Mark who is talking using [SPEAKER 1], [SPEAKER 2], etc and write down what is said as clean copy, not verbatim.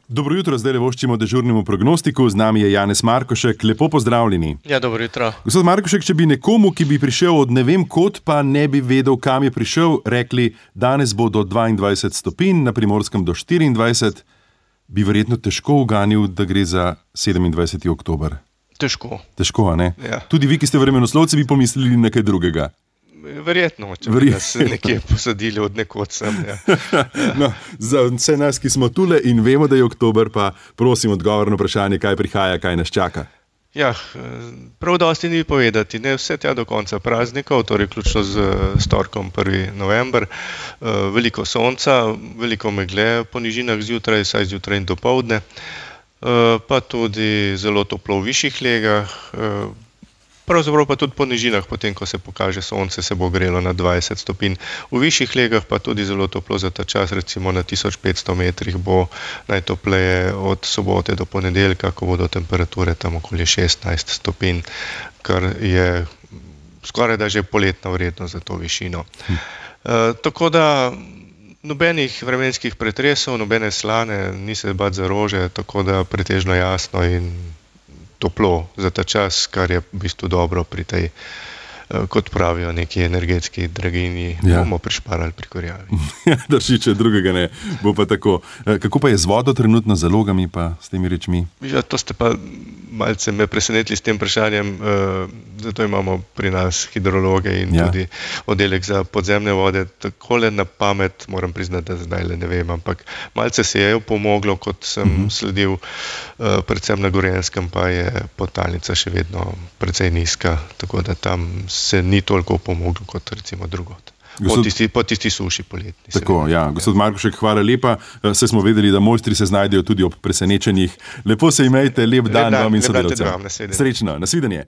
[SPEAKER 1] Dobro jutro, zdaj voščimo dežurnemu prognostiku, z nami je Janez Markošek, lepo pozdravljeni.
[SPEAKER 2] Ja, dobro jutro.
[SPEAKER 1] Gospod Markošek, če bi nekomu, ki bi prišel od ne vem kod, pa ne bi vedel, kam je prišel, rekli, danes bo do 22 stopinj, na Primorskem do 24, bi verjetno težko uganil, da gre za 27. oktober.
[SPEAKER 2] Težko.
[SPEAKER 1] Težko, a ne?
[SPEAKER 2] Ja.
[SPEAKER 1] Tudi vi, ki ste vremenoslovci, bi pomislili nekaj drugega.
[SPEAKER 2] Verjetno, če bi nas nekje posadili od nekod sem. Ja.
[SPEAKER 1] No, za vse nas, ki smo tule in vemo, da je oktober, pa prosim odgovor na vprašanje, kaj prihaja, kaj nas čaka.
[SPEAKER 2] Ja, prav dosti ni povedati, ne vse tja do konca praznikov, torej ključno z torkom 1. november. Veliko sonca, veliko megle po nižinah zjutraj, saj zjutraj in dopoldne, pa tudi zelo toplo v višjih legah. Pravzaprav pa tudi po nižinah, potem ko se pokaže sonce, se bo grelo na 20 stopinj. V višjih legah pa tudi zelo toplo za ta čas, recimo na 1500 metrih bo najtopleje od sobote do ponedeljka, ko bodo temperature tam okoli 16 stopinj, kar je skoraj da že poletna vrednost za to višino. Tako da nobenih vremenskih pretresov, nobene slane, ni se bati za rože, tako da pretežno jasno in toplo za ta čas, kar je v bistvu dobro pri tej, kot pravijo, neki energetski draginji, bomo prišparali pri kurjavi.
[SPEAKER 1] Ja, drži, če drugega ne, bo pa tako. Kako pa je z vodo trenutno, z zalogami pa s temi rečmi?
[SPEAKER 2] Ja, to ste pa malce me presenetili s tem vprašanjem, zato imamo pri nas hidrologe in tudi oddelek za podzemne vode. Takole na pamet moram priznati, da zdaj le ne vem, ampak malce se je pomoglo, kot sem sledil, predvsem na Gorenjskem, pa je podtalnica še vedno precej nizka, tako da tam se ni toliko pomoglo kot recimo drugod. Po tisti suši poletni.
[SPEAKER 1] Tako, ja. Gospod Markošek, hvala lepa. Saj smo vedeli, da mojstri se znajdejo tudi ob presenečenjih. Lepo se imejte, lep dan vam in sodelavcem. Srečno, nasvidenje.